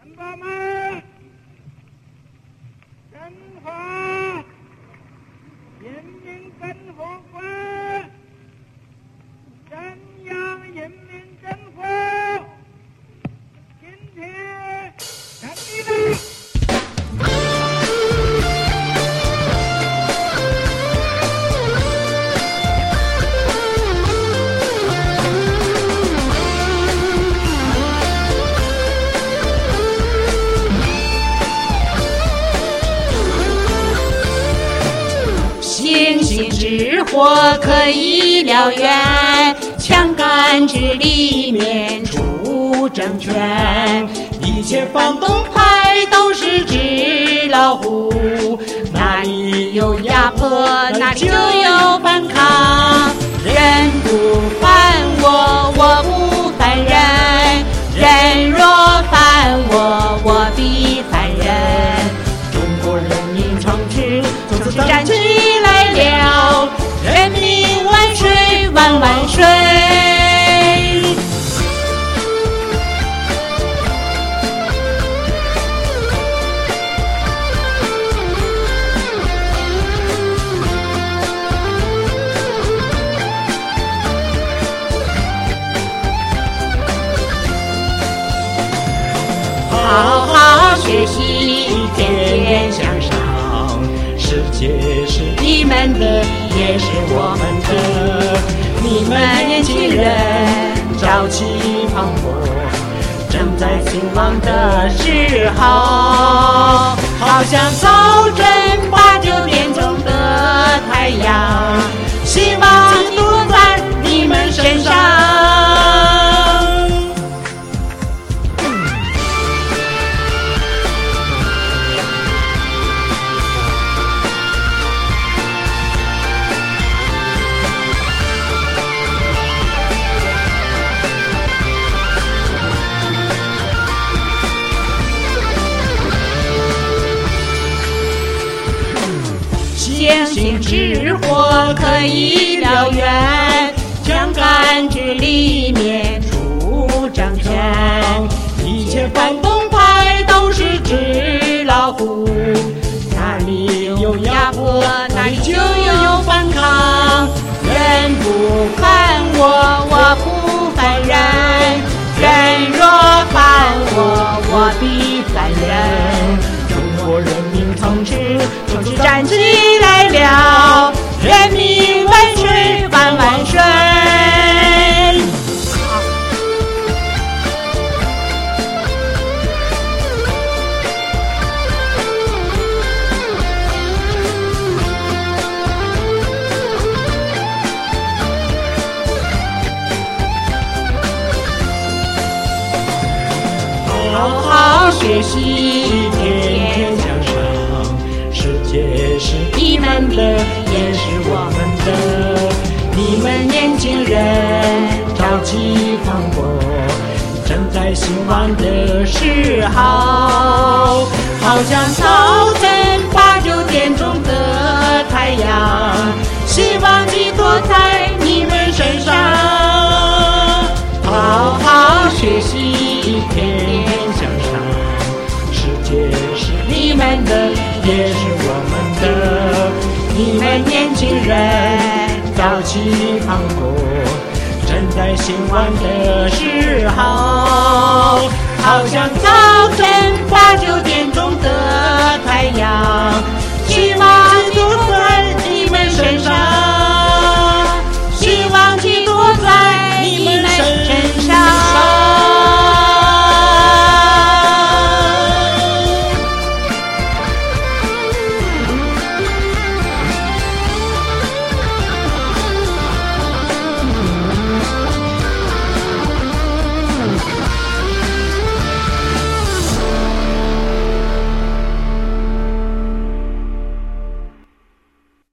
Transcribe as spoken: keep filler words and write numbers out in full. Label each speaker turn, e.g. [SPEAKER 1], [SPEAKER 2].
[SPEAKER 1] 同胞们，中华人民共和国中央人民政府今天成立了。
[SPEAKER 2] 星星之火可以燎原，枪杆子里面出政权。一切反动派都是纸老虎，哪里有压迫，哪里就有反抗。人不犯我，我不犯人；人若犯我，我必犯人。中国人民同志从此站起来了，人民万岁万万岁！好好学习，天天向上。世界是你们的，也是我们的。你们年轻人朝气蓬勃，正在兴旺的时候，好像早晨八九点钟的太阳，希望都在你们身上。星星之火可以燎原，枪杆子里面出政权。一切反动派都是纸老虎，哪里有压迫，哪里就有反抗。人不犯我，我不犯人；人若犯我，我必犯人。中国人民同志同志站起来了，人民万岁万万岁！好好学习，天天向上。世界是你们的，也是我们的。你们年轻人朝气蓬勃，正在兴旺的时候，好像早晨八九点钟的太阳，希望寄托在你们身上。好好学习，天天向上。世界是你们的，也是我们的。你们年轻人朝气蓬勃，正在兴旺的时候，好像早